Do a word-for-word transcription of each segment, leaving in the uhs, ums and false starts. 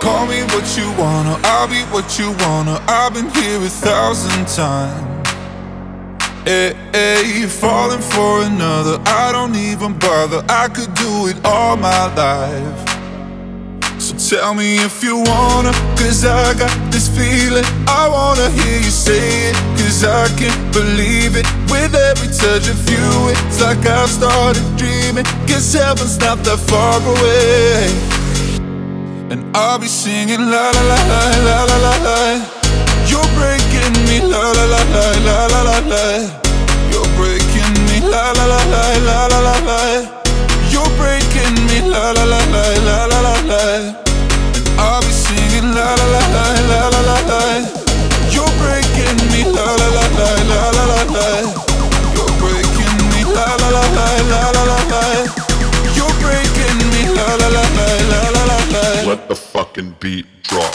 Call me what you wanna, I'll be what you wanna. I've been here a thousand times. Hey, hey, falling for another, I don't even bother. I could do it all my life. So tell me if you wanna, cause I got this feeling. I wanna hear you say it, cause I can't believe it. With every touch of you, it's like I've started dreaming. Guess heaven's not that far away. And I'll be singing la la la la la la la la. You're breaking me la la la la la la la la. You're breaking me la la la la la la la la. You're breaking me la la la la la la la la. And I'll be singing la la la la la la la la. You're breaking me la la la la la la la la. You're breaking me la la la la la la la la. You're breaking me la la la la la la la la. Let the fucking beat drop.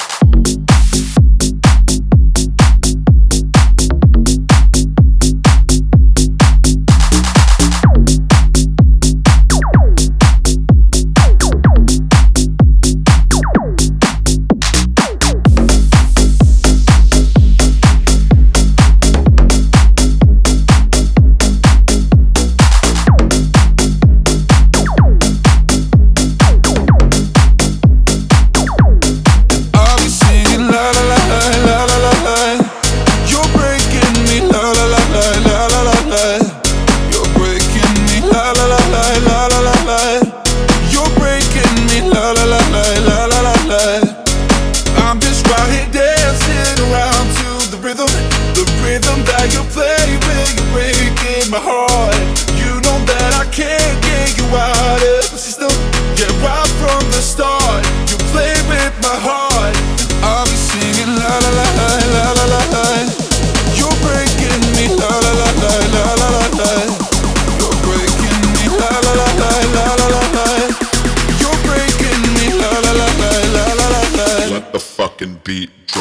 Fucking beat.